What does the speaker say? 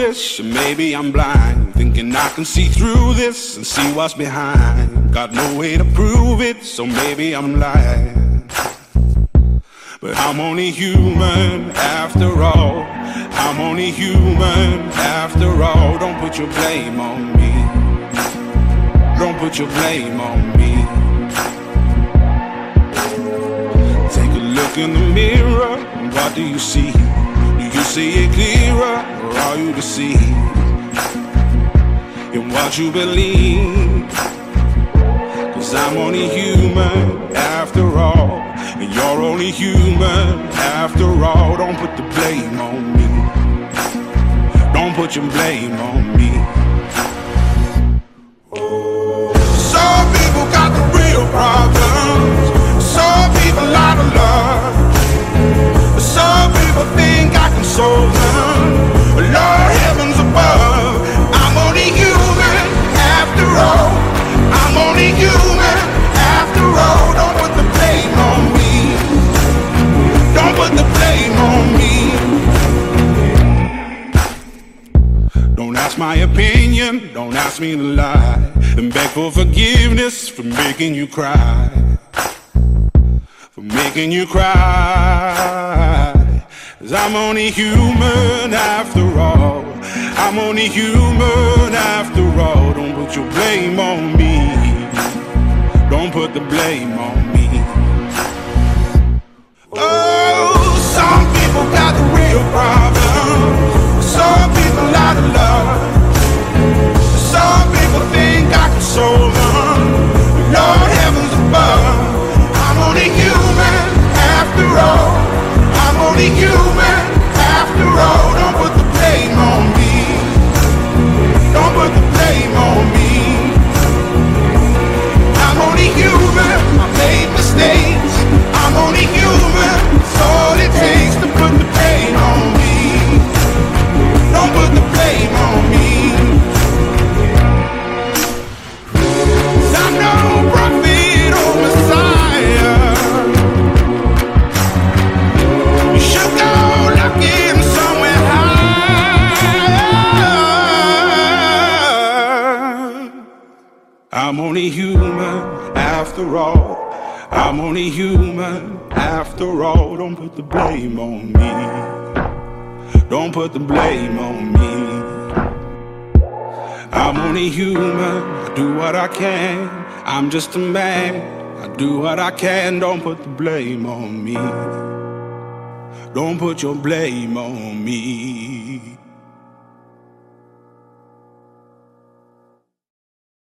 foolish, or maybe I'm blind, thinking I can see through this and see what's behind. Got no way to prove it, so maybe I'm lying. But I'm only human after all. I'm only human after all. Don't put your blame on me. Don't put your blame on me. Take a look in the mirror, what do you see? Do you see it clearer, or are you deceived in what you believe? 'Cause I'm only human after all, and you're only human after all. Don't put the blame on me. Don't put your blame on me. Some people got the real problems. Some people out of love. Some people think I can solve them. Lord heavens above, I'm only human after all. I'm only human after all. Don't put the blame on me. Don't put the blame on me. Don't ask my opinion, don't ask me to lie, and beg for forgiveness for making you cry. For making you cry. 'Cause I'm only human after all. I'm only human after all. Don't put your blame on me. Don't put the blame on me. Oh, some people got the real problems. Some people out of love. Some people think I can solve them. Lord heavens above, I'm only human after all. I'm only human after all. Don't put the blame on me. Don't put the blame on me. I'm only human, I made mistakes. I'm only human, it's all it takes to put the blame on me. Don't put the blame on me. 'Cause I'm no prophet or Messiah. You should go looking somewhere higher. I'm only human after all. I'm only human after all. Don't put the blame on me. Don't put the blame on me. I'm only human, I do what I can. I'm just a man, I do what I can. Don't put the blame on me. Don't put your blame on me.